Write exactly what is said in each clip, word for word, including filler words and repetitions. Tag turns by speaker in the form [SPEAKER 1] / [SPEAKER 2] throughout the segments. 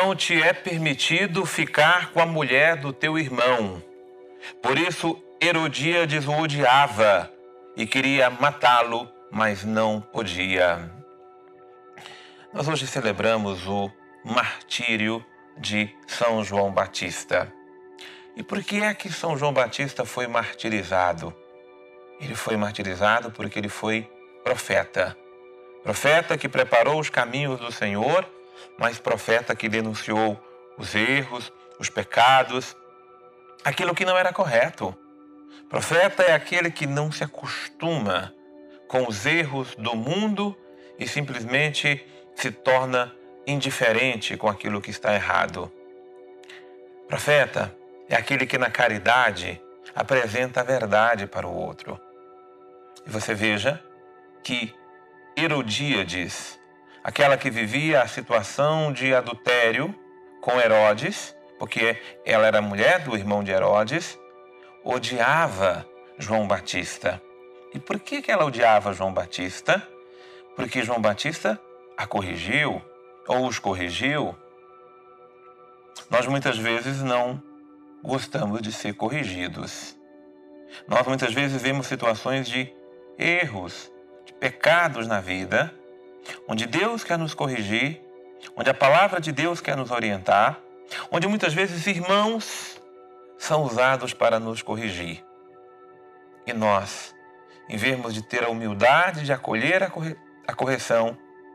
[SPEAKER 1] não te é permitido ficar com a mulher do teu irmão. Por isso, Herodíades o odiava e queria matá-lo, mas não podia. Nós hoje celebramos o martírio de São João Batista. E por que é que São João Batista foi martirizado? Ele foi martirizado porque ele foi profeta. Profeta que preparou os caminhos do Senhor, mas profeta que denunciou os erros, os pecados, aquilo que não era correto. Profeta é aquele que não se acostuma com os erros do mundo e simplesmente se torna indiferente com aquilo que está errado. Profeta é aquele que na caridade apresenta a verdade para o outro. E você veja que Herodíades, aquela que vivia a situação de adultério com Herodes, porque ela era mulher do irmão de Herodes, odiava João Batista. E por que que ela odiava João Batista? Porque João Batista a corrigiu, ou os corrigiu. Nós muitas vezes não gostamos de ser corrigidos. Nós muitas vezes vemos situações de erros, de pecados na vida, onde Deus quer nos corrigir, onde a palavra de Deus quer nos orientar, onde muitas vezes irmãos são usados para nos corrigir. E nós, em vez de ter a humildade de acolher a, corre a correção,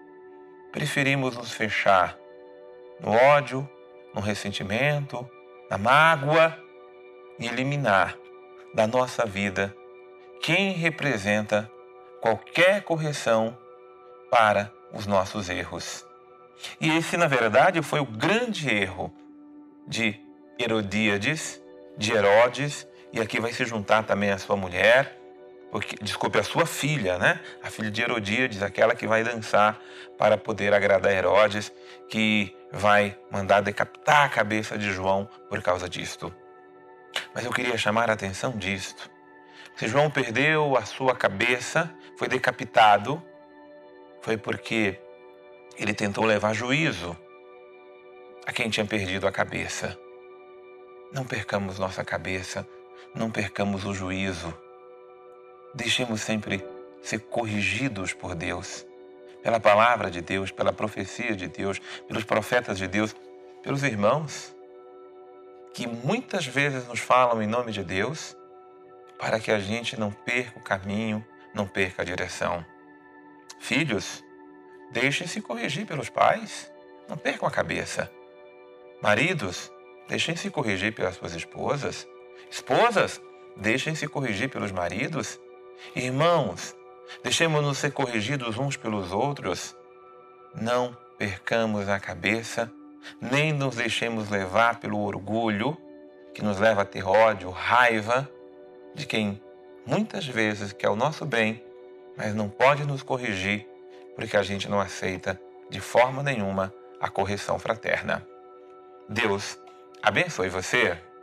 [SPEAKER 1] preferimos nos fechar no ódio, no ressentimento, na mágoa e eliminar da nossa vida quem representa qualquer correção para os nossos erros. E esse, na verdade, foi o grande erro de Herodíades, de Herodes, e aqui vai se juntar também a sua mulher, porque, desculpe, a sua filha, né? A filha de Herodíades, aquela que vai dançar para poder agradar Herodes, que vai mandar decapitar a cabeça de João por causa disto. Mas eu queria chamar a atenção disto. Se João perdeu a sua cabeça, foi decapitado, foi porque ele tentou levar juízo a quem tinha perdido a cabeça. Não percamos nossa cabeça, não percamos o juízo. Deixemos sempre ser corrigidos por Deus, pela palavra de Deus, pela profecia de Deus, pelos profetas de Deus, pelos irmãos, que muitas vezes nos falam em nome de Deus, para que a gente não perca o caminho, não perca a direção. Filhos, deixem-se corrigir pelos pais, não percam a cabeça. Maridos, deixem-se corrigir pelas suas esposas. Esposas, deixem-se corrigir pelos maridos. Irmãos, deixemos-nos ser corrigidos uns pelos outros. Não percamos a cabeça, nem nos deixemos levar pelo orgulho, que nos leva a ter ódio, raiva de quem muitas vezes quer o nosso bem, mas não pode nos corrigir, porque a gente não aceita de forma nenhuma a correção fraterna. Deus abençoe você.